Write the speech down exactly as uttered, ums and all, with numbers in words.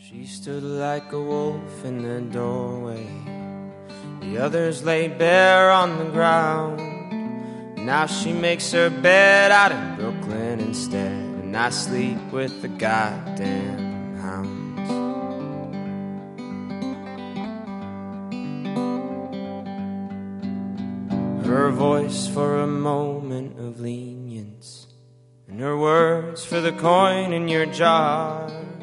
She stood like a wolf in the doorway. The others lay bare on the ground. Now she makes her bed out in Brooklyn instead, and I sleep with the goddamn hounds. Her voice for a moment of lenience, and her words for the coin in your jar.